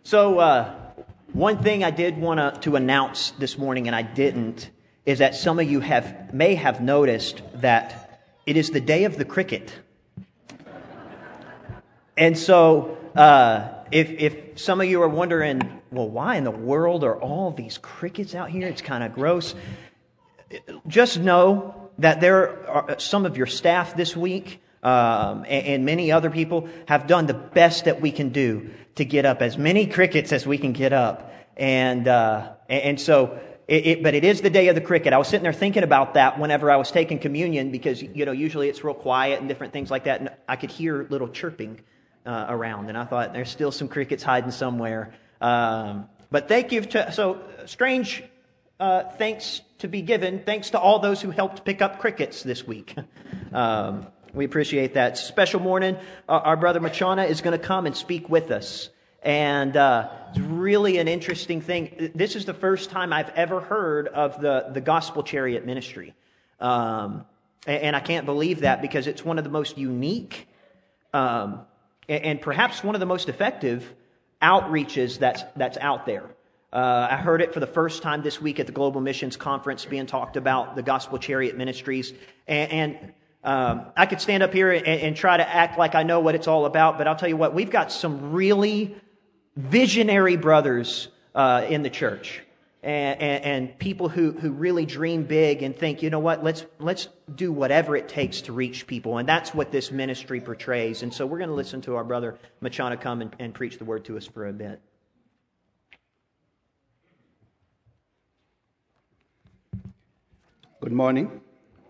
One thing I did want to announce this morning, and I didn't, is that some of you may have noticed that it is the day of the cricket. And so, if some of you are wondering, well, why in the world are all these crickets out here? It's kind of gross. Just know that there are some of your staff this week, and many other people have done the best that we can do to get up as many crickets as we can get up. And so, but it is the day of the cricket. I was sitting there thinking about that whenever I was taking communion, because, usually it's real quiet and different things like that. And I could hear little chirping around. And I thought there's still some crickets hiding somewhere. But thank you strange thanks to be given. Thanks to all those who helped pick up crickets this week. We appreciate that. Special morning. Our brother Machana is going to come and speak with us. And it's really an interesting thing. This is the first time I've ever heard of the Gospel Chariot ministry. And I can't believe that, because it's one of the most unique and perhaps one of the most effective outreaches that's out there. I heard it for the first time this week at the Global Missions Conference being talked about, the Gospel Chariot Ministries. And I could stand up here and try to act like I know what it's all about, but I'll tell you what, we've got some really visionary brothers in the church, and people who really dream big and think, you know what, let's do whatever it takes to reach people. And that's what this ministry portrays. And so we're going to listen to our brother Machana come and preach the word to us for a bit. Good morning.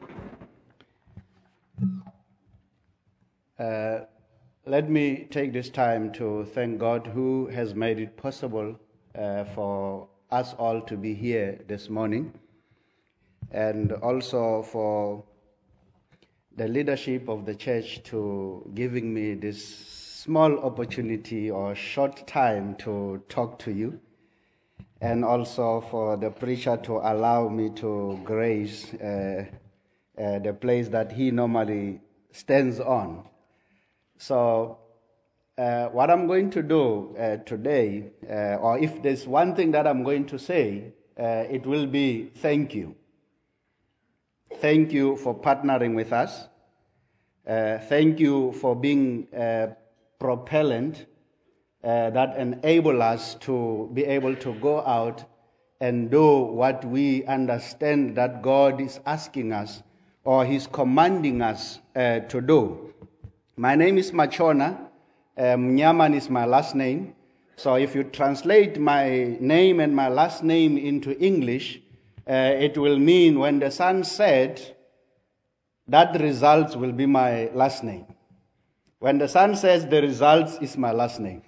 Let me take this time to thank God, who has made it possible for us all to be here this morning, and also for the leadership of the church to giving me this small opportunity or short time to talk to you, and also for the preacher to allow me to grace the place that he normally stands on. So what I'm going to do today, or if there's one thing that I'm going to say, it will be thank you. Thank you for partnering with us. Thank you for being propellant that enable us to be able to go out and do what we understand that God is asking us, or He's commanding us to do. My name is Machona. Mnyaman is my last name. So if you translate my name and my last name into English, it will mean when the sun set, that result will be my last name. When the sun says, the result is my last name.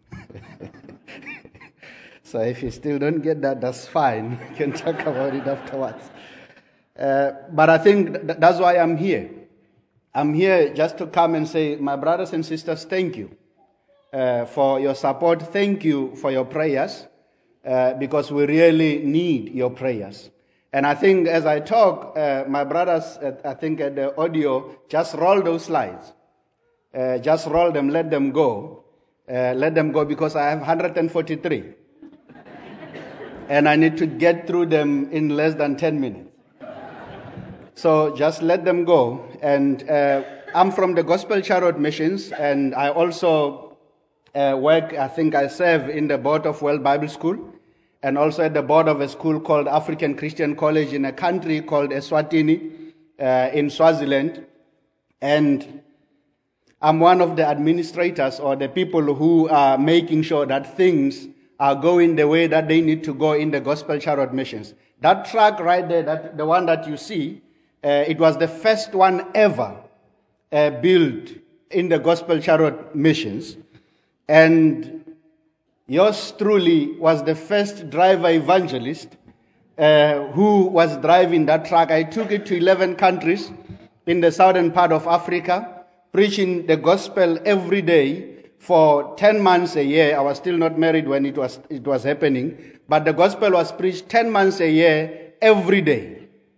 So if you still don't get that, that's fine. We can talk about it afterwards. But I think that's why I'm here. I'm here just to come and say, my brothers and sisters, thank you for your support. Thank you for your prayers, because we really need your prayers. And I think as I talk, my brothers, I think at the audio, just roll those slides. Just roll them, let them go. Let them go, because I have 143. And I need to get through them in less than 10 minutes. So just let them go. And I'm from the Gospel Chariot Missions, and I also I serve in the board of World Bible School, and also at the board of a school called African Christian College in a country called Eswatini in Swaziland. And I'm one of the administrators, or the people who are making sure that things are going the way that they need to go in the Gospel Chariot Missions. That truck right there, the one that you see, it was the first one ever built in the Gospel Chariot Missions. And yours truly was the first driver evangelist who was driving that truck. I took it to 11 countries in the southern part of Africa, preaching the gospel every day for 10 months a year. I was still not married when it was happening, but the gospel was preached 10 months a year, every day.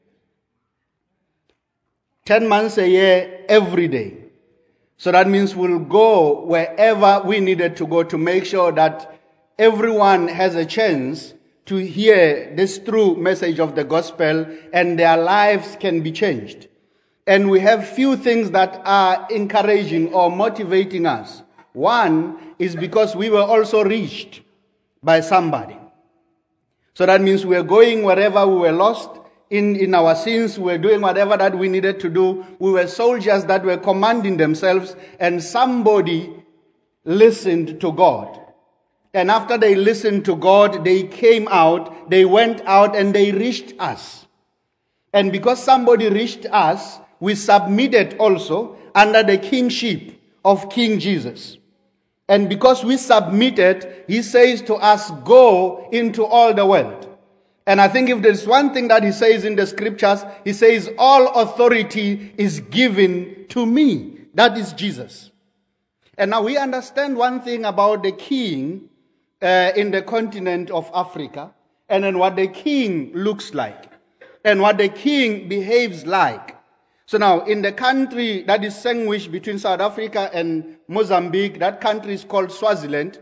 10 months a year, every day. So that means we'll go wherever we needed to go to make sure that everyone has a chance to hear this true message of the gospel and their lives can be changed. And we have few things that are encouraging or motivating us. One is because we were also reached by somebody. So that means we are going wherever we were lost in our sins. We were doing whatever that we needed to do. We were soldiers that were commanding themselves, and somebody listened to God. And after they listened to God, they came out, they went out, and they reached us. And because somebody reached us, we submitted also under the kingship of King Jesus. And because we submitted, he says to us, go into all the world. And I think if there's one thing that he says in the scriptures, he says, all authority is given to me. That is Jesus. And now we understand one thing about the king in the continent of Africa, and then what the king looks like, and what the king behaves like. So now, in the country that is sandwiched between South Africa and Mozambique, that country is called Swaziland.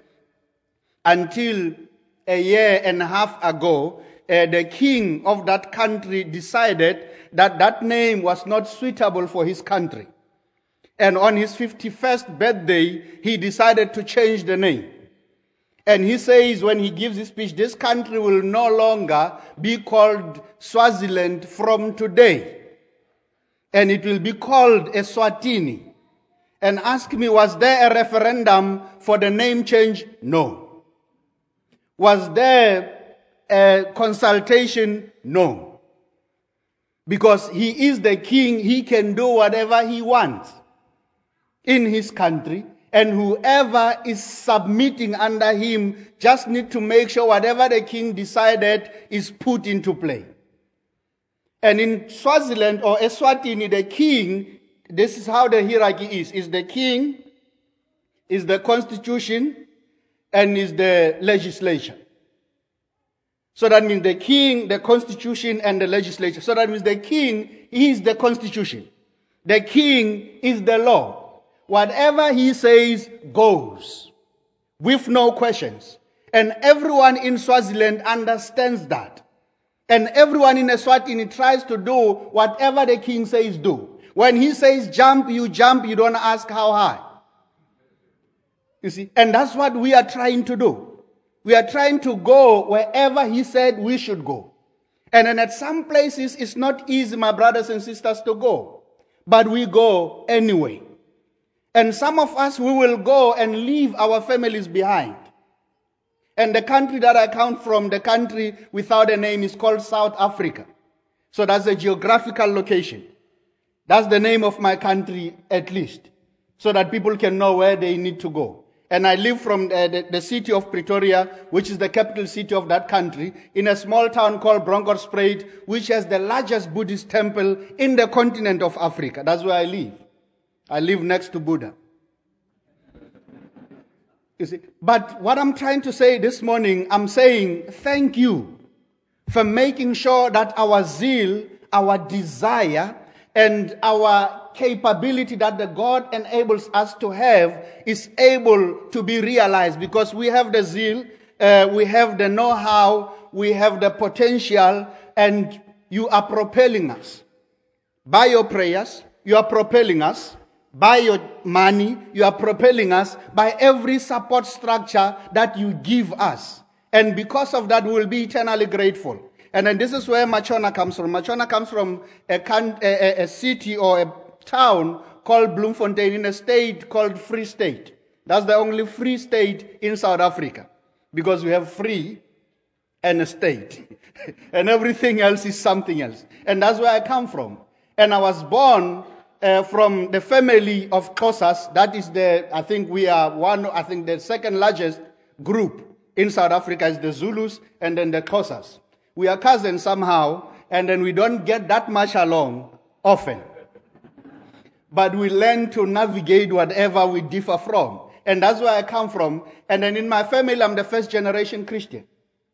Until a year and a half ago, the king of that country decided that that name was not suitable for his country. And on his 51st birthday, he decided to change the name. And he says when he gives his speech, this country will no longer be called Swaziland from today. And it will be called Eswatini. And ask me, was there a referendum for the name change? No. Was there a consultation? No. Because he is the king, he can do whatever he wants in his country. And whoever is submitting under him just need to make sure whatever the king decided is put into play. And in Swaziland or Eswatini, the king, this is how the hierarchy is the king, is the constitution, and is the legislation. So that means the king, the constitution, and the legislature. So that means the king is the constitution. The king is the law. Whatever he says goes, with no questions. And everyone in Swaziland understands that. And everyone in Eswatini tries to do whatever the king says do. When he says jump, you don't ask how high. You see, and that's what we are trying to do. We are trying to go wherever he said we should go. And then at some places it's not easy, my brothers and sisters, to go. But we go anyway. And some of us, we will go and leave our families behind. And the country that I come from, the country without a name, is called South Africa. So that's a geographical location. That's the name of my country, at least, so that people can know where they need to go. And I live from the city of Pretoria, which is the capital city of that country, in a small town called Bronkhorstspruit, which has the largest Buddhist temple in the continent of Africa. That's where I live. I live next to Buddha. You see, but what I'm trying to say this morning, I'm saying thank you for making sure that our zeal, our desire, and our capability that the God enables us to have is able to be realized, because we have the zeal, we have the know-how, we have the potential, and you are propelling us. By your prayers, you are propelling us. By your money, you are propelling us. By every support structure that you give us. And because of that, we will be eternally grateful. And then this is where Machona comes from. Machona comes from a city or a town called Bloemfontein in a state called Free State. That's the only free state in South Africa. Because we have free and a state. And everything else is something else. And that's where I come from. And I was born from the family of Xhosas. That is the second largest group in South Africa is the Zulus and then the Xhosas. We are cousins somehow, and then we don't get that much along often. But we learn to navigate whatever we differ from. And that's where I come from. And then in my family, I'm the first generation Christian.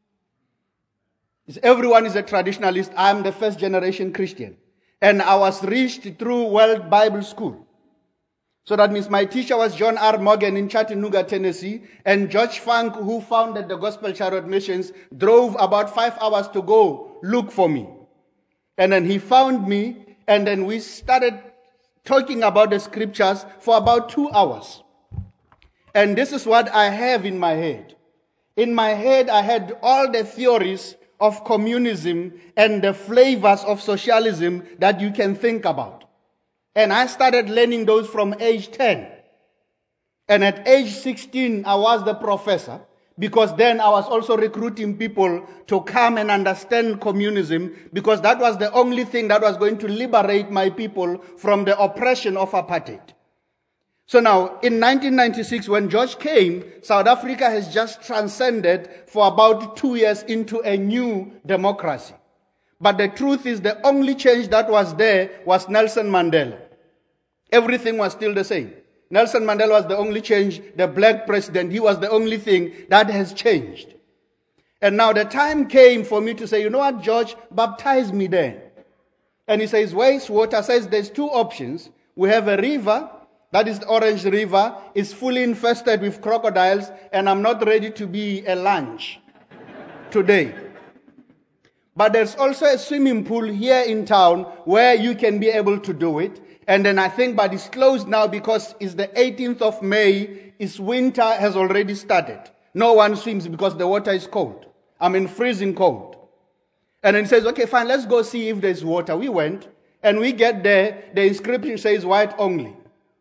Everyone is a traditionalist. I'm the first generation Christian. And I was reached through World Bible School. So that means my teacher was John R. Morgan in Chattanooga, Tennessee, and George Funk, who founded the Gospel Chariot Missions, drove about 5 hours to go look for me. And then he found me, and then we started talking about the scriptures for about 2 hours. And this is what I have in my head. In my head, I had all the theories of communism and the flavors of socialism that you can think about. And I started learning those from age 10. And at age 16, I was the professor, because then I was also recruiting people to come and understand communism, because that was the only thing that was going to liberate my people from the oppression of apartheid. So now, in 1996, when George came, South Africa has just transcended for about 2 years into a new democracy. But the truth is, the only change that was there was Nelson Mandela. Everything was still the same. Nelson Mandela was the only change. The black president, he was the only thing that has changed. And now the time came for me to say, you know what, George, baptize me then. And he says, where's water? Says there's 2 options. We have a river. That is the Orange River. It's fully infested with crocodiles, and I'm not ready to be a lunch today. But there's also a swimming pool here in town where you can be able to do it. And then I think, but it's closed now because it's the 18th of May. It's winter has already started. No one swims because the water is cold. I mean, freezing cold. And then he says, okay, fine, let's go see if there's water. We went, and we get there. The inscription says white only.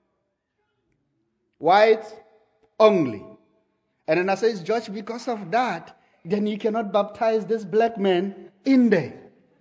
White only. And then I says, George, because of that, then you cannot baptize this black man in there.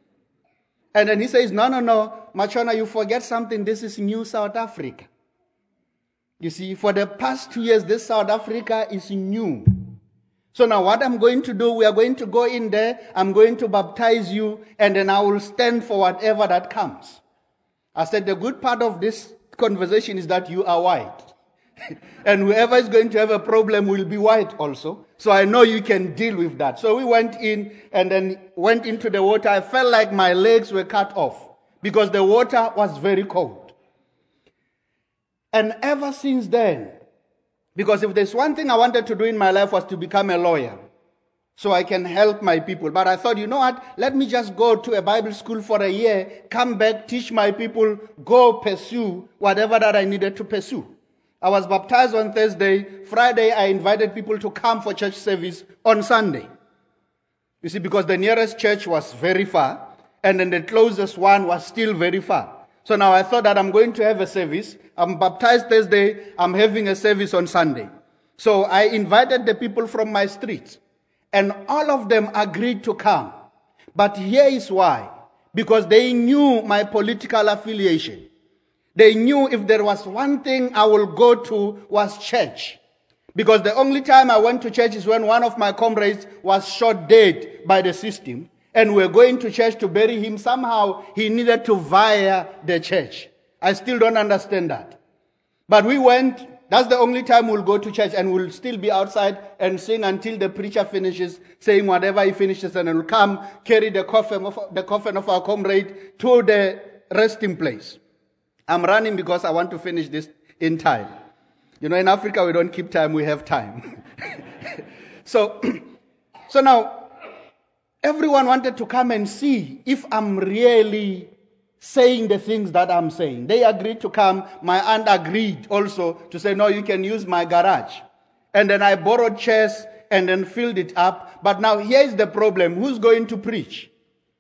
And then he says, no, Machona, you forget something. This is new South Africa. You see, for the past 2 years, this South Africa is new. So now what I'm going to do, we are going to go in there, I'm going to baptize you, and then I will stand for whatever that comes. I said, the good part of this conversation is that you are white. And whoever is going to have a problem will be white also. So I know you can deal with that. So we went in and then went into the water. I felt like my legs were cut off because the water was very cold. And ever since then, because if there's one thing I wanted to do in my life was to become a lawyer, so I can help my people. But I thought, you know what, let me just go to a Bible school for a year, come back, teach my people, go pursue whatever that I needed to pursue. I was baptized on Thursday. Friday, I invited people to come for church service on Sunday. You see, because the nearest church was very far, and then the closest one was still very far. So now I thought that I'm going to have a service. I'm baptized Thursday. I'm having a service on Sunday. So I invited the people from my street, and all of them agreed to come. But here is why. Because they knew my political affiliation. They knew if there was one thing I will go to was church. Because the only time I went to church is when one of my comrades was shot dead by the system. And we're going to church to bury him. Somehow he needed to via the church. I still don't understand that. But we went. That's the only time we'll go to church, and we'll still be outside and sing until the preacher finishes saying whatever he finishes, and then we'll come carry the coffin of our comrade to the resting place. I'm running because I want to finish this in time. You know, in Africa, we don't keep time, we have time. So now, everyone wanted to come and see if I'm really saying the things that I'm saying. They agreed to come. My aunt agreed also to say, no, you can use my garage. And then I borrowed chairs and then filled it up. But now here's the problem. Who's going to preach?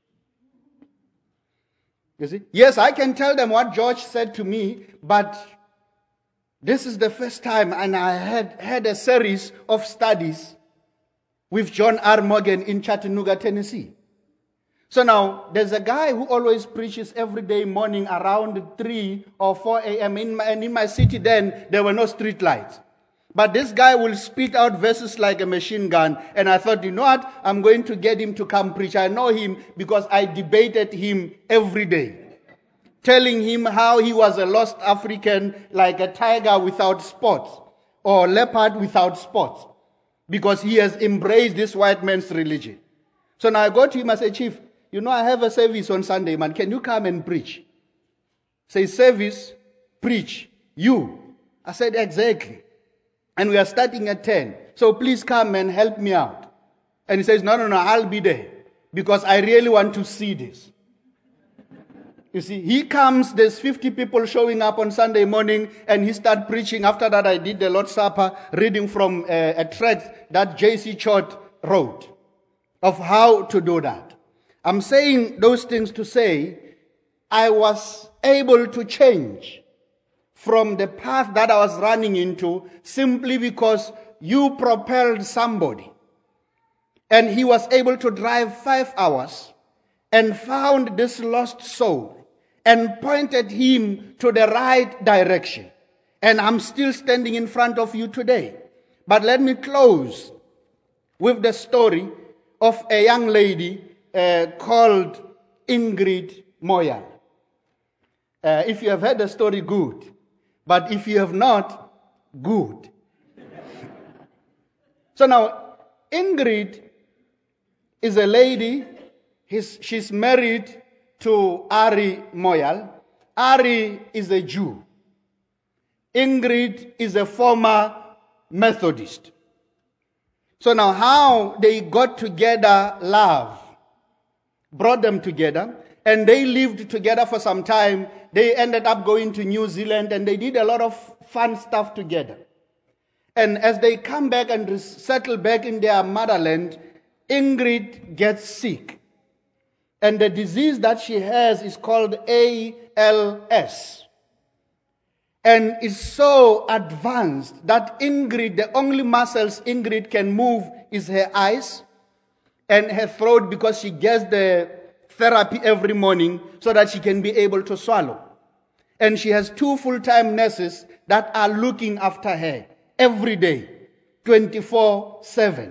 You see? Yes, I can tell them what George said to me, but this is the first time, and I had a series of studies with John R. Morgan in Chattanooga, Tennessee. So now, there's a guy who always preaches every day morning around 3 or 4 a.m. And in my city then, there were no street lights. But this guy will spit out verses like a machine gun. And I thought, you know what? I'm going to get him to come preach. I know him because I debated him every day, telling him how he was a lost African, like a tiger without spots, or leopard without spots, because he has embraced this white man's religion. So now I go to him and say, Chief, you know I have a service on Sunday, man. Can you come and preach? Say, service, preach. You. I said, exactly. And we are starting at 10. So please come and help me out. And he says, no, I'll be there. Because I really want to see this. You see, he comes, there's 50 people showing up on Sunday morning, and he started preaching. After that, I did the Lord's Supper, reading from a tract that J.C. Chott wrote of how to do that. I'm saying those things to say, I was able to change from the path that I was running into simply because you propelled somebody. And he was able to drive 5 hours and found this lost soul and pointed him to the right direction. And I'm still standing in front of you today. But let me close with the story of a young lady called Ingrid Moyal. If you have heard the story, good. But if you have not, good. So now, Ingrid is a lady. She's married to Ari Moyal. Ari is a Jew. Ingrid is a former Methodist. So now how they got together, love brought them together, and they lived together for some time. They ended up going to New Zealand, and they did a lot of fun stuff together. And as they come back and settle back in their motherland, Ingrid gets sick. And the disease that she has is called ALS. And is so advanced that Ingrid, the only muscles Ingrid can move is her eyes and her throat, because she gets the therapy every morning so that she can be able to swallow. And she has 2 full-time nurses that are looking after her every day, 24/7.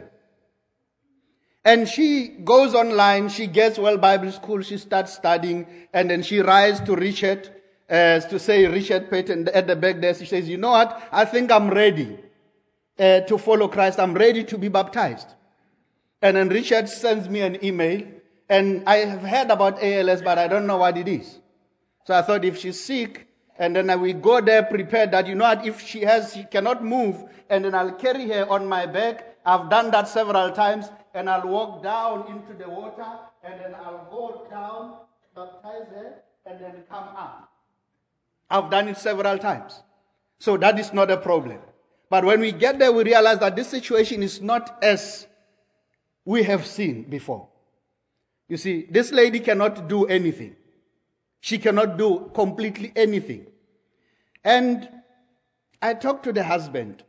And she goes online, she gets Bible School, she starts studying, and then she writes to Richard, Richard Payton at the back there. She says, you know what, I think I'm ready to follow Christ. I'm ready to be baptized. And then Richard sends me an email, and I have heard about ALS, but I don't know what it is. So I thought if she's sick, and then we go there prepared that, you know what, if she cannot move, and then I'll carry her on my back. I've done that several times. And I'll walk down into the water, and then I'll go down, baptize her, and then come up. I've done it several times. So that is not a problem. But when we get there, we realize that this situation is not as we have seen before. You see, this lady cannot do anything. She cannot do completely anything. And I talked to the husband.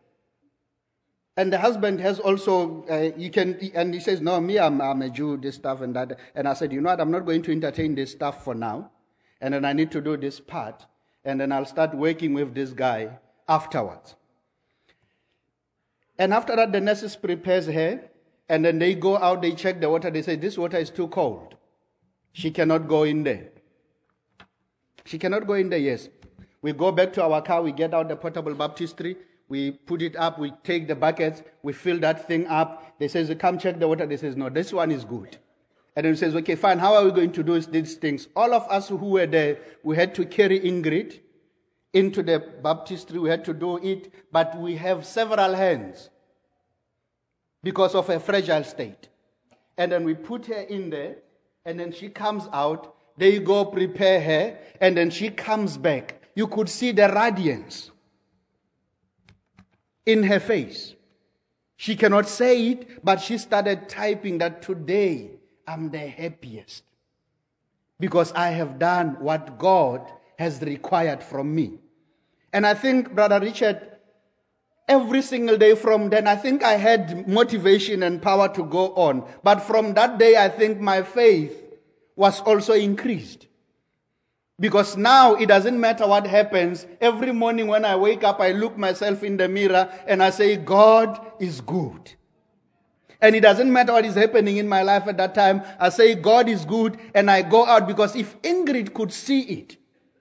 And the husband has also, and he says, no, me, I'm a Jew, this stuff and that. And I said, you know what, I'm not going to entertain this stuff for now. And then I need to do this part. And then I'll start working with this guy afterwards. And after that, the nurses prepares her. And then they go out, they check the water. They say, this water is too cold. She cannot go in there. She cannot go in there, yes. We go back to our car, we get out the portable baptistry. We put it up, we take the buckets, we fill that thing up. They says, come check the water. They says, no, this one is good. And then he says, okay, fine, how are we going to do these things? All of us who were there, we had to carry Ingrid into the baptistry. We had to do it, but we have several hands because of her fragile state. And then we put her in there, and then she comes out. They go prepare her, and then she comes back. You could see the radiance in her face. She cannot say it, but she started typing that today I'm the happiest because I have done what God has required from me. And I think, Brother Richard, every single day from then, I think I had motivation and power to go on. But from that day, I think my faith was also increased. Because now it doesn't matter what happens. Every morning when I wake up, I look myself in the mirror and I say, God is good. And it doesn't matter what is happening in my life at that time. I say, God is good, and I go out, because if Ingrid could see it,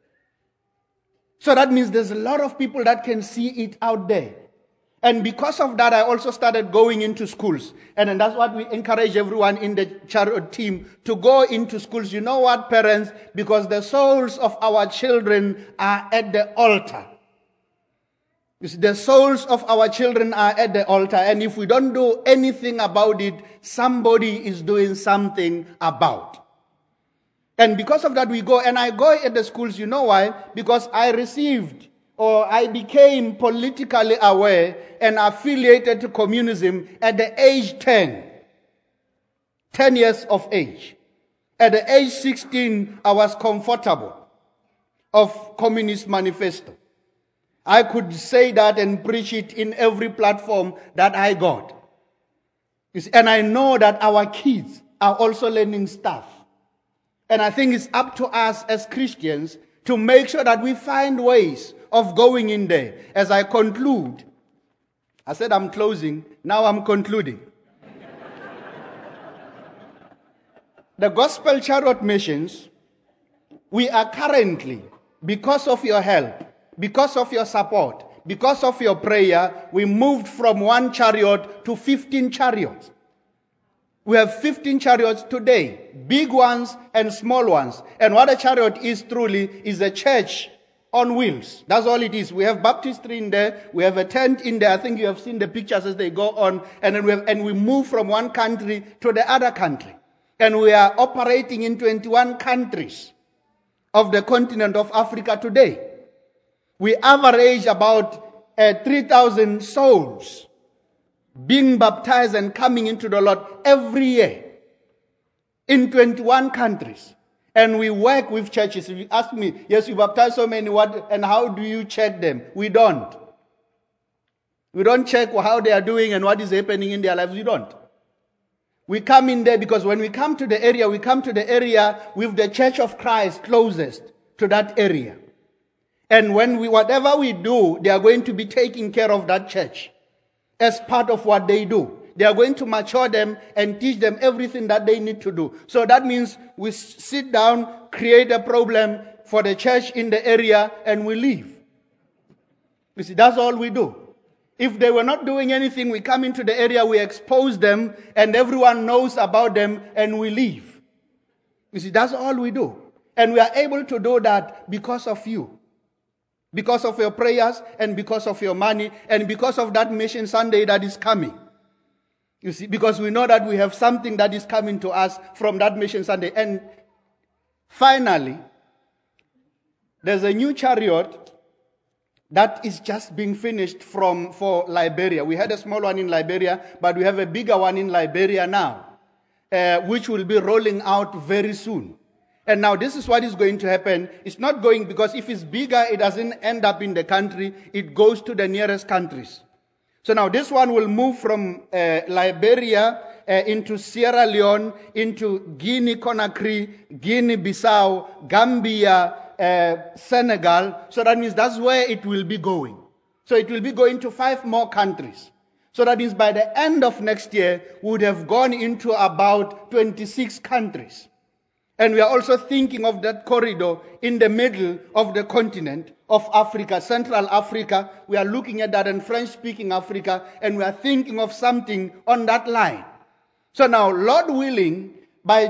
so that means there's a lot of people that can see it out there. And because of that, I also started going into schools. And then that's what we encourage everyone in the chariot team to go into schools. You know what, parents? Because the souls of our children are at the altar. You see, the souls of our children are at the altar, and if we don't do anything about it, somebody is doing something about. And because of that, we go, and I go at the schools, you know why? Because I received, or I became politically aware and affiliated to communism at the age 10 years of age. At the age 16, I was comfortable of Communist Manifesto. I could say that and preach it in every platform that I got. You see, and I know that our kids are also learning stuff. And I think it's up to us as Christians to make sure that we find ways of going in there. As I conclude, I said I'm closing, now I'm concluding. The Gospel Chariot Missions, we are currently, because of your help, because of your support, because of your prayer, we moved from 1 chariot to 15 chariots. We have 15 chariots today, big ones and small ones. And what a chariot is truly is a church on wheels. That's all it is. We have baptistry in there. We have a tent in there. I think you have seen the pictures as they go on. And then we move from one country to the other country. And we are operating in 21 countries of the continent of Africa today. We average about 3,000 souls being baptized and coming into the Lord every year in 21 countries. And we work with churches. If you ask me, yes, you baptize so many, what, and how do you check them? We don't. We don't check how they are doing and what is happening in their lives. We don't. We come in there because when we come to the area, we come to the area with the Church of Christ closest to that area. And whatever we do, they are going to be taking care of that church as part of what they do. They are going to mature them and teach them everything that they need to do. So that means we sit down, create a problem for the church in the area, and we leave. You see, that's all we do. If they were not doing anything, we come into the area, we expose them, and everyone knows about them, and we leave. You see, that's all we do. And we are able to do that because of you. Because of your prayers, and because of your money, and because of that Mission Sunday that is coming. You see, because we know that we have something that is coming to us from that Mission Sunday. And finally, there's a new chariot that is just being finished for Liberia. We had a small one in Liberia, but we have a bigger one in Liberia now, which will be rolling out very soon. And now this is what is going to happen. It's not going, because if it's bigger, it doesn't end up in the country. It goes to the nearest countries. So now this one will move from Liberia into Sierra Leone, into Guinea-Conakry, Guinea-Bissau, Gambia, Senegal. So that means that's where it will be going. So it will be going to 5 more countries. So that means by the end of next year, we would have gone into about 26 countries. And we are also thinking of that corridor in the middle of the continent of Africa, Central Africa. We are looking at that in French-speaking Africa, and we are thinking of something on that line. So now, Lord willing, by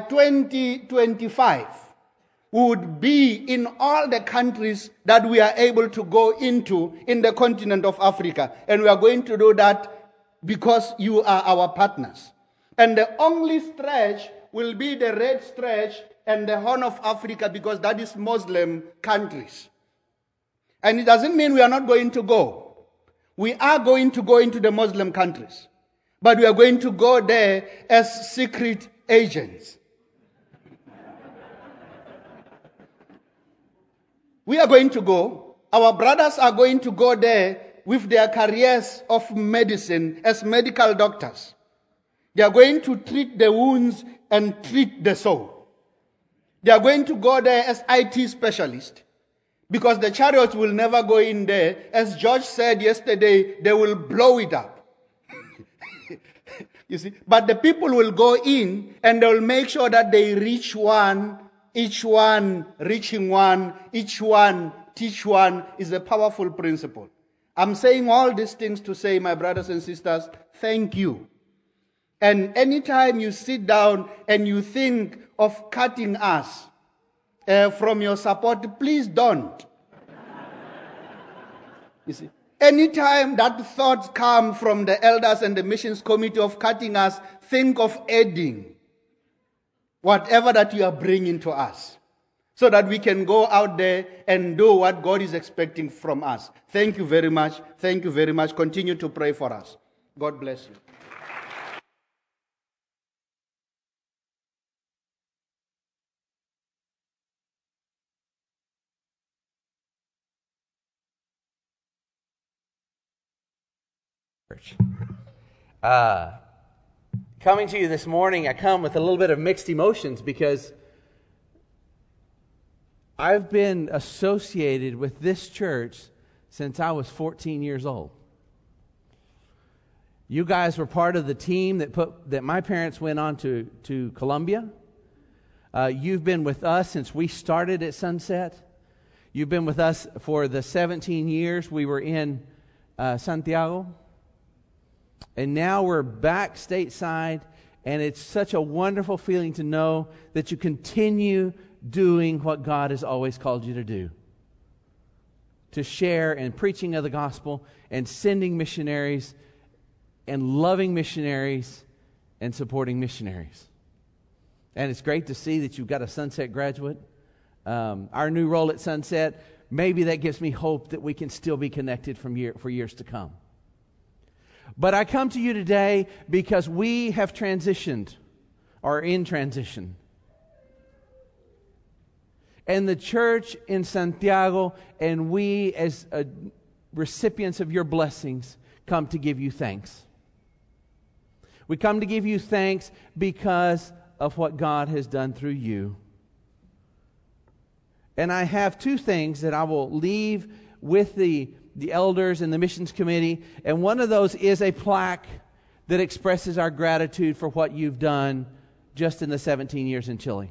2025, we would be in all the countries that we are able to go into in the continent of Africa. And we are going to do that because you are our partners. And the only stretch will be the red stretch and the Horn of Africa, because that is Muslim countries. And it doesn't mean we are not going to go. We are going to go into the Muslim countries. But we are going to go there as secret agents. We are going to go. Our brothers are going to go there with their careers of medicine as medical doctors. They are going to treat the wounds and treat the soul. They are going to go there as IT specialists, because the chariots will never go in there. As George said yesterday, they will blow it up. You see, but the people will go in and they will make sure that they reach one, each one reaching one, each one teach one is a powerful principle. I'm saying all these things to say, my brothers and sisters, thank you. And anytime you sit down and you think of cutting us from your support, please don't. You see, Anytime that thoughts come from the elders and the missions committee of cutting us, think of adding whatever that you are bringing to us, so that we can go out there and do what God is expecting from us. Thank you very much. Thank you very much. Continue to pray for us. God bless you. Coming to you this morning, I come with a little bit of mixed emotions because I've been associated with this church since I was 14 years old. You guys were part of the team that my parents went on to Colombia. You've been with us since we started at Sunset. You've been with us for the 17 years we were in Santiago. And now we're back stateside, and it's such a wonderful feeling to know that you continue doing what God has always called you to do. To share and preaching of the gospel and sending missionaries and loving missionaries and supporting missionaries. And it's great to see that you've got a Sunset graduate. Our new role at Sunset, maybe that gives me hope that we can still be connected for years to come. But I come to you today because we have transitioned, or in transition. And the church in Santiago and we as recipients of your blessings come to give you thanks. We come to give you thanks because of what God has done through you. And I have two things that I will leave with the elders and the missions committee, and one of those is a plaque that expresses our gratitude for what you've done just in the 17 years in Chile.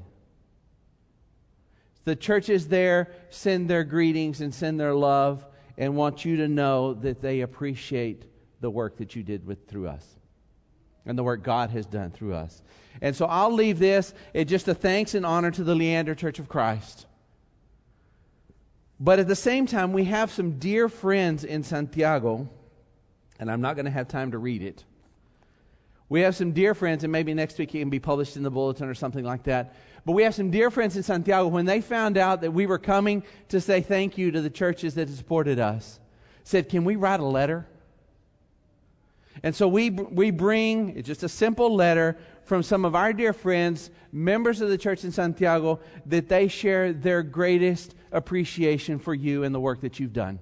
The churches there send their greetings and send their love and want you to know that they appreciate the work that you did through us and the work God has done through us. And so I'll leave this as just a thanks and honor to the Leander Church of Christ. But at the same time, we have some dear friends in Santiago, and I'm not going to have time to read it. We have some dear friends, and maybe next week it can be published in the bulletin or something like that. But we have some dear friends in Santiago. When they found out that we were coming to say thank you to the churches that supported us, said, can we write a letter? And so we bring just a simple letter from some of our dear friends, members of the church in Santiago, that they share their greatest appreciation for you and the work that you've done.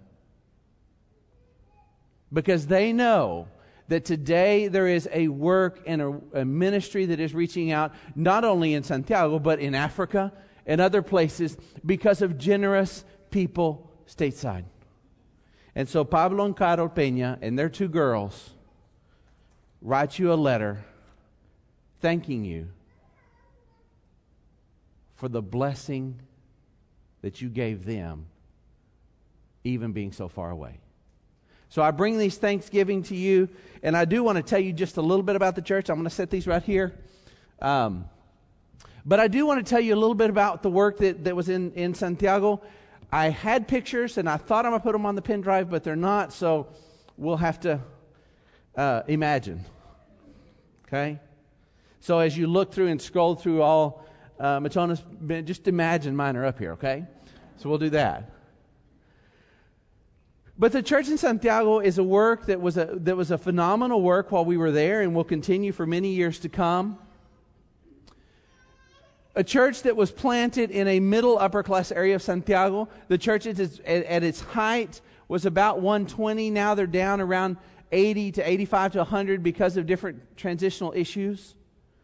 Because they know that today there is a work and a ministry that is reaching out not only in Santiago, but in Africa and other places because of generous people stateside. And so Pablo and Carol Peña and their two girls write you a letter thanking you for the blessing that you gave them, even being so far away. So I bring these Thanksgiving to you, and I do want to tell you just a little bit about the church. I'm going to set these right here. But I do want to tell you a little bit about the work that was in Santiago. I had pictures, and I thought I'm going to put them on the pen drive, but they're not, so we'll have to imagine. Okay? So as you look through and scroll through all Matona's, just imagine mine are up here, okay? So we'll do that. But the church in Santiago is a work that was a phenomenal work while we were there and will continue for many years to come. A church that was planted in a middle upper class area of Santiago. The church at its height was about 120. Now they're down around 80 to 85 to 100 because of different transitional issues.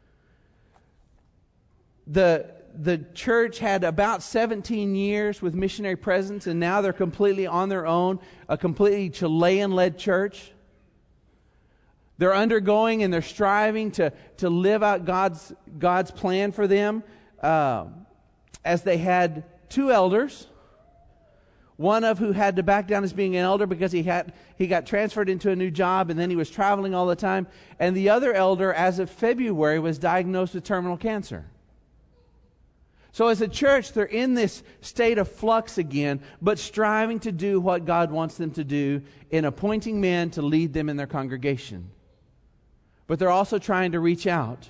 The church had about 17 years with missionary presence, and now they're completely on their own, a completely Chilean-led church. They're undergoing and they're striving to live out God's plan for them, as they had two elders, one of who had to back down as being an elder because he got transferred into a new job and then he was traveling all the time, and the other elder, as of February, was diagnosed with terminal cancer. So as a church, they're in this state of flux again, but striving to do what God wants them to do in appointing men to lead them in their congregation. But they're also trying to reach out.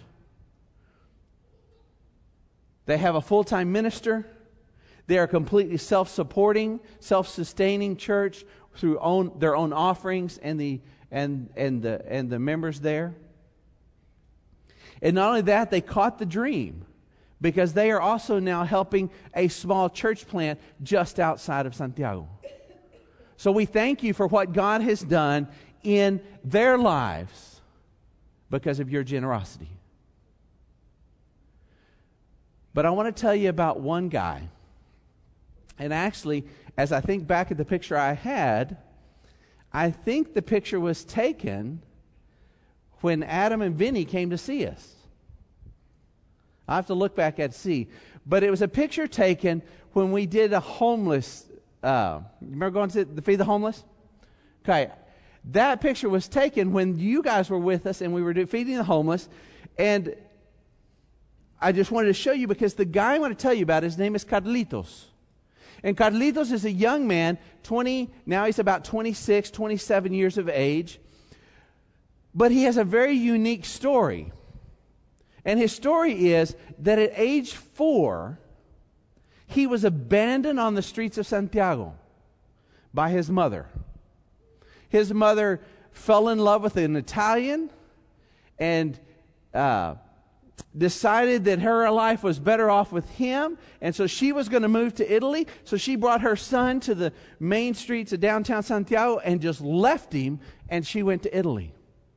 They have a full-time minister. They are a completely self-supporting, self-sustaining church through their own offerings and the members there. And not only that, they caught the dream, because they are also now helping a small church plant just outside of Santiago. So we thank you for what God has done in their lives because of your generosity. But I want to tell you about one guy. And actually, as I think back at the picture I had, I think the picture was taken when Adam and Vinny came to see us. I have to look back and see. But it was a picture taken when we did a homeless, remember going to Feed the Homeless? Okay. That picture was taken when you guys were with us and we were feeding the homeless. And I just wanted to show you because the guy I want to tell you about, his name is Carlitos. And Carlitos is a young man, now he's about 26, 27 years of age. But he has a very unique story. And his story is that at age 4, he was abandoned on the streets of Santiago by his mother. His mother fell in love with an Italian and decided that her life was better off with him, and so she was going to move to Italy. So she brought her son to the main streets of downtown Santiago and just left him, and she went to Italy.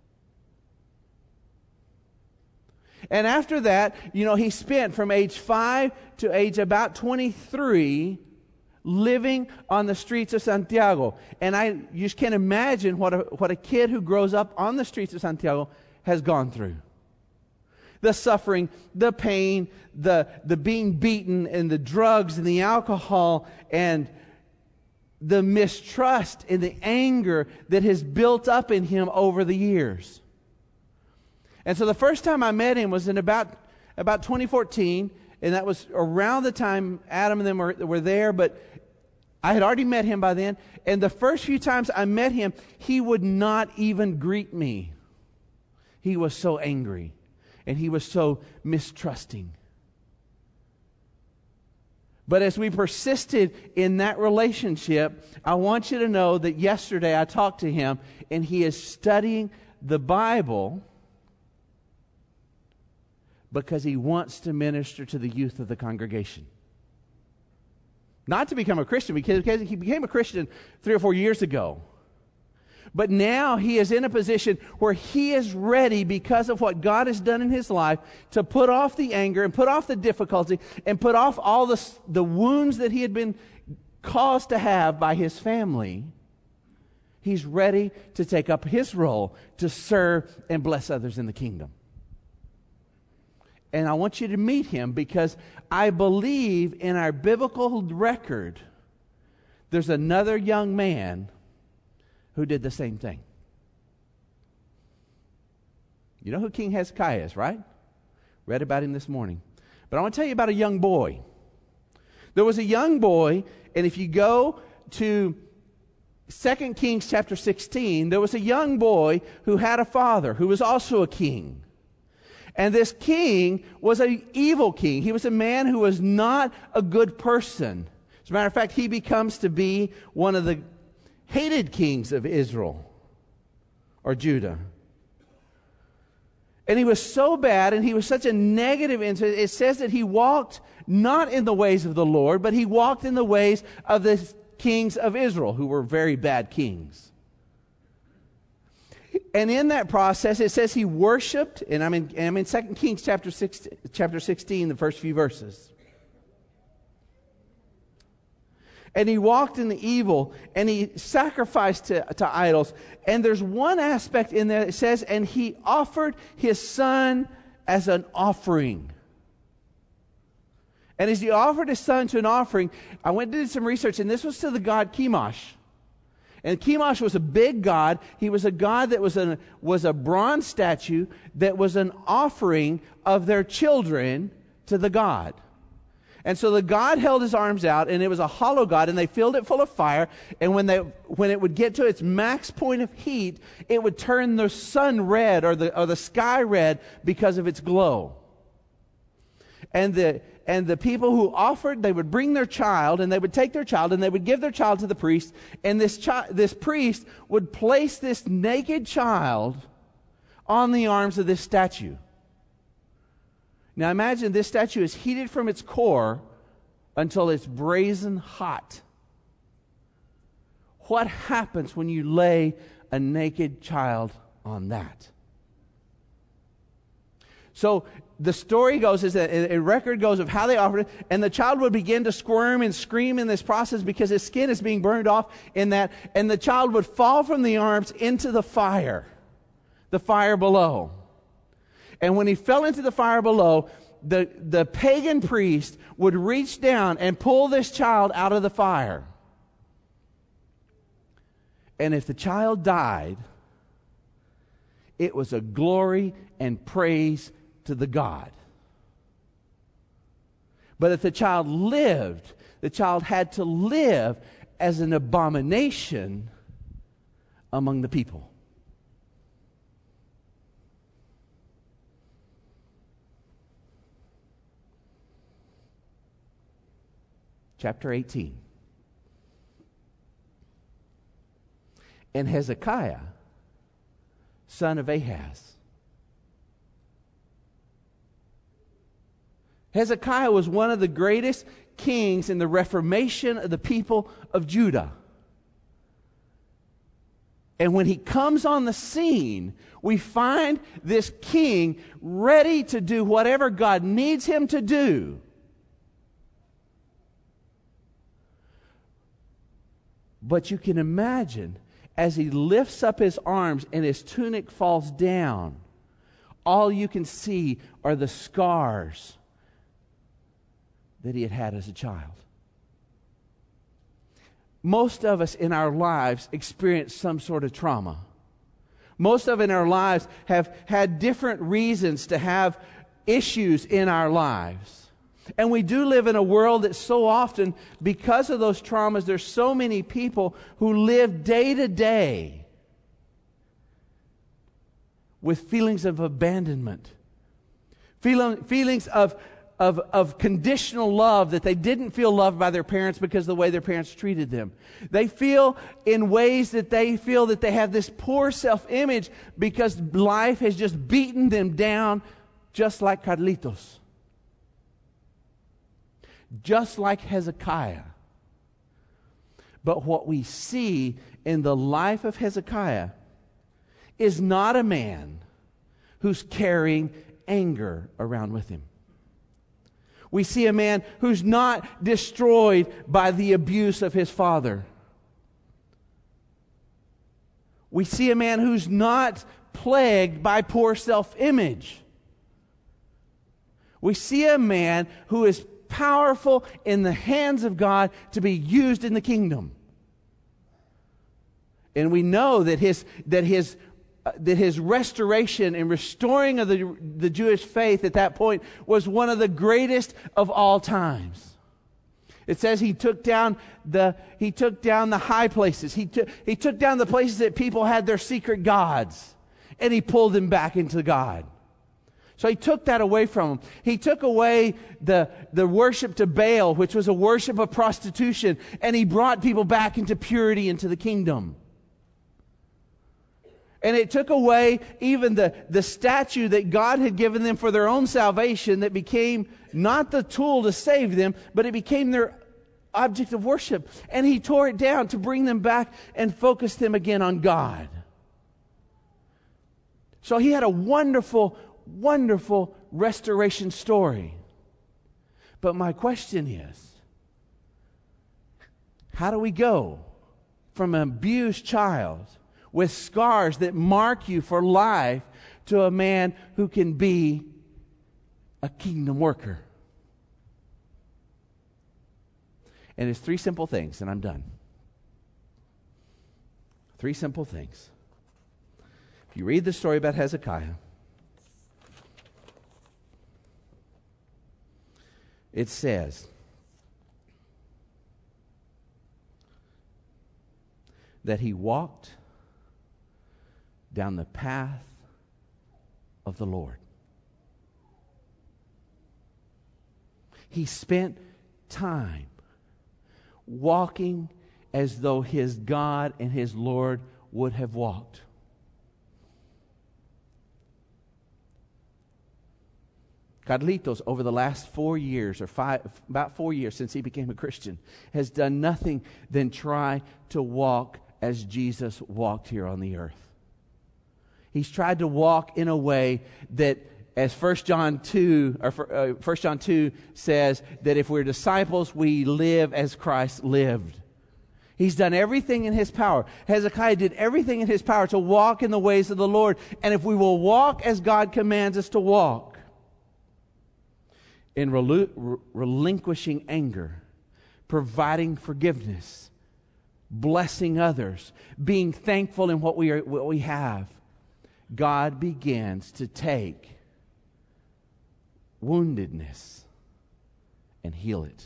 And after that, he spent from age 5 to age about 23 living on the streets of Santiago. And you just can't imagine what a kid who grows up on the streets of Santiago has gone through. The suffering, the pain, the being beaten, and the drugs and the alcohol, and the mistrust and the anger that has built up in him over the years. And so the first time I met him was in about 2014, and that was around the time Adam and them were there, but I had already met him by then. And the first few times I met him, he would not even greet me. He was so angry, and he was so mistrusting. But as we persisted in that relationship, I want you to know that yesterday I talked to him, and he is studying the Bible because he wants to minister to the youth of the congregation. Not to become a Christian, because he became a Christian 3 or 4 years ago. But now he is in a position where he is ready, because of what God has done in his life, to put off the anger and put off the difficulty and put off all the wounds that he had been caused to have by his family. He's ready to take up his role to serve and bless others in the kingdom. And I want you to meet him, because I believe in our biblical record, there's another young man who did the same thing. You know who King Hezekiah is, right? Read about him this morning. But I want to tell you about a young boy. There was a young boy, and if you go to 2 Kings chapter 16, there was a young boy who had a father who was also a king. And this king was an evil king. He was a man who was not a good person. As a matter of fact, he becomes to be one of the hated kings of Israel or Judah. And he was so bad, and he was such a negative influence. It says that he walked not in the ways of the Lord, but he walked in the ways of the kings of Israel, who were very bad kings. And in that process, it says he worshipped, and I'm in 2 Kings chapter 16, the first few verses. And he walked in the evil, and he sacrificed to idols. And there's one aspect in there that says, and he offered his son as an offering. And as he offered his son to an offering, I went and did some research, and this was to the god Chemosh. And Chemosh was a big god. He was a god that was a bronze statue that was an offering of their children to the god. And so the god held his arms out, and it was a hollow god, and they filled it full of fire. And when it would get to its max point of heat, it would turn the sun red or the sky red because of its glow. And the people who offered, they would bring their child, and they would take their child, and they would give their child to the priest. And this priest would place this naked child on the arms of this statue. Now imagine this statue is heated from its core until it's brazen hot. What happens when you lay a naked child on that? So the story goes, is that a record goes of how they offered it, and the child would begin to squirm and scream in this process because his skin is being burned off in that, and the child would fall from the arms into the fire below. And when he fell into the fire below, the pagan priest would reach down and pull this child out of the fire. And if the child died, it was a glory and praise to the god. But if the child lived, the child had to live as an abomination among the people. Chapter 18. And Hezekiah, son of Ahaz. Hezekiah was one of the greatest kings in the reformation of the people of Judah. And when he comes on the scene, we find this king ready to do whatever God needs him to do. But you can imagine, as he lifts up his arms and his tunic falls down, all you can see are the scars that he had had as a child. Most of us in our lives experience some sort of trauma. Most of us in our lives have had different reasons to have issues in our lives. And we do live in a world that so often, because of those traumas, there's so many people who live day to day with feelings of abandonment, feelings of conditional love, that they didn't feel loved by their parents because of the way their parents treated them. They feel in ways that they feel that they have this poor self-image because life has just beaten them down, just like Carlitos. Just like Hezekiah. But what we see in the life of Hezekiah is not a man who's carrying anger around with him. We see a man who's not destroyed by the abuse of his father. We see a man who's not plagued by poor self-image. We see a man who is powerful in the hands of God to be used in the kingdom. And we know that his restoration and restoring of the Jewish faith at that point was one of the greatest of all times. It says he took down the high places. He took down the places that people had their secret gods, and he pulled them back into God. So he took that away from them. He took away the worship to Baal, which was a worship of prostitution, and he brought people back into purity into the kingdom. And it took away even the statue that God had given them for their own salvation, that became not the tool to save them, but it became their object of worship. And he tore it down to bring them back and focus them again on God. So he had a wonderful, wonderful restoration story. But my question is, how do we go from an abused child with scars that mark you for life to a man who can be a kingdom worker? And it's three simple things, and I'm done. Three simple things. If you read the story about Hezekiah, it says, that he walked down the path of the Lord. He spent time walking as though his God and his Lord would have walked. Carlitos, over the last 4 years, about 4 years since he became a Christian, has done nothing than try to walk as Jesus walked here on the earth. He's tried to walk in a way that, as 1 John 2 says, that if we're disciples, we live as Christ lived. He's done everything in his power. Hezekiah did everything in his power to walk in the ways of the Lord. And if we will walk as God commands us to walk, in relinquishing anger, providing forgiveness, blessing others, being thankful in what we have, God begins to take woundedness and heal it.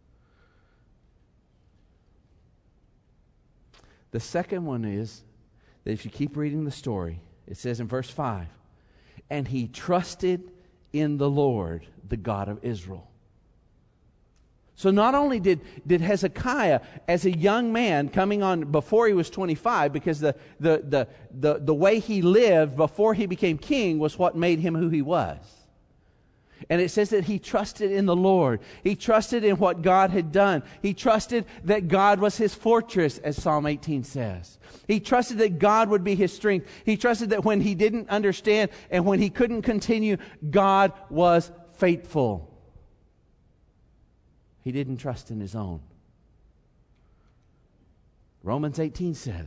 The second one is that if you keep reading the story, it says in verse 5, and he trusted in the Lord, the God of Israel. So not only did Hezekiah, as a young man coming on before he was 25, because the way he lived before he became king was what made him who he was. And it says that he trusted in the Lord. He trusted in what God had done. He trusted that God was his fortress, as Psalm 18 says. He trusted that God would be his strength. He trusted that when he didn't understand and when he couldn't continue, God was faithful. He didn't trust in his own. Romans 8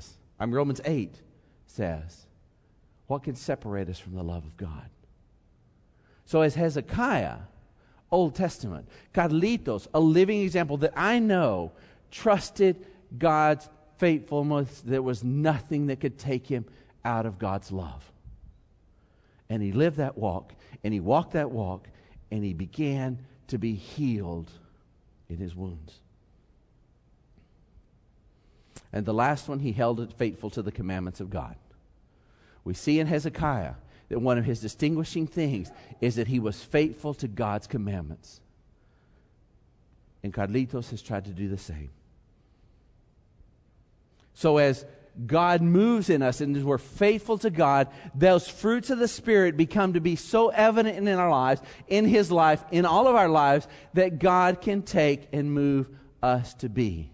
says, what can separate us from the love of God? So as Hezekiah, Old Testament, Carlitos, a living example that I know, trusted God's faithfulness, there was nothing that could take him out of God's love. And he lived that walk, and he walked that walk, and he began to be healed in his wounds. And the last one, he held it faithful to the commandments of God. We see in Hezekiah that one of his distinguishing things is that he was faithful to God's commandments. And Carlitos has tried to do the same. So as God moves in us and as we're faithful to God, those fruits of the Spirit become to be so evident in our lives, in his life, in all of our lives, that God can take and move us to be.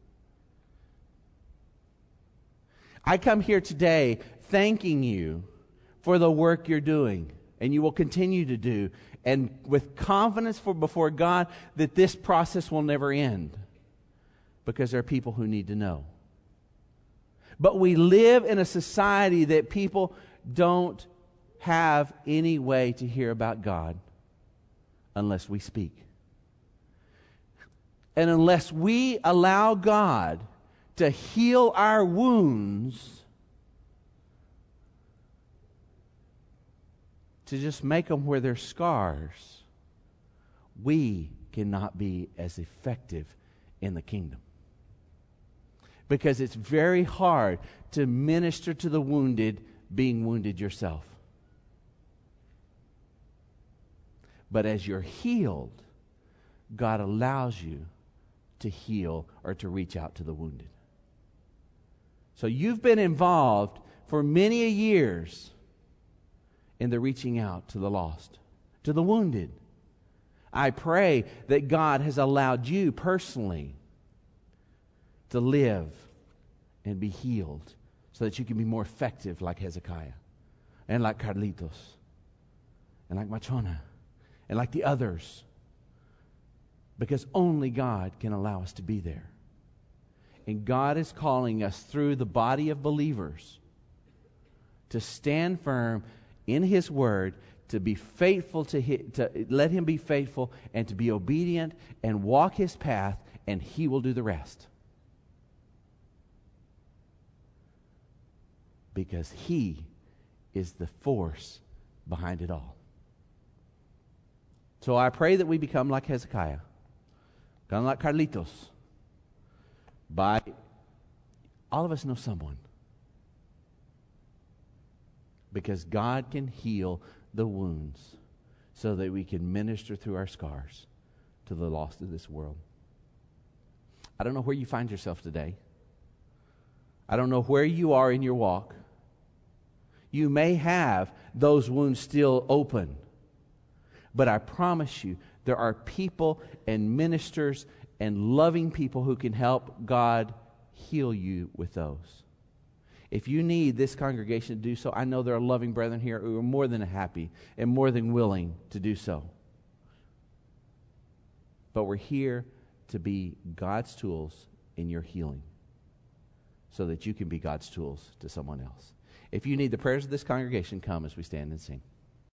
I come here today thanking you for the work you're doing, and you will continue to do, and with confidence before God that this process will never end, because there are people who need to know. But we live in a society that people don't have any way to hear about God unless we speak. And unless we allow God to heal our wounds, to just make them where they're scars, we cannot be as effective in the kingdom. Because it's very hard to minister to the wounded being wounded yourself. But as you're healed, God allows you to heal or to reach out to the wounded. So you've been involved for many years in the reaching out to the lost, to the wounded. I pray that God has allowed you personally to live and be healed so that you can be more effective like Hezekiah and like Carlitos and like Machona and like the others, because only God can allow us to be there. And God is calling us through the body of believers to stand firm in his word, to be faithful to let him be faithful, and to be obedient and walk his path, and he will do the rest. Because he is the force behind it all. So I pray that we become like Hezekiah, become like Carlitos, by All of us know someone. Because God can heal the wounds so that we can minister through our scars to the lost of this world. I don't know where you find yourself today. I don't know where you are in your walk. You may have those wounds still open. But I promise you, there are people and ministers and loving people who can help God heal you with those. If you need this congregation to do so, I know there are loving brethren here who are more than happy and more than willing to do so. But we're here to be God's tools in your healing so that you can be God's tools to someone else. If you need the prayers of this congregation, come as we stand and sing.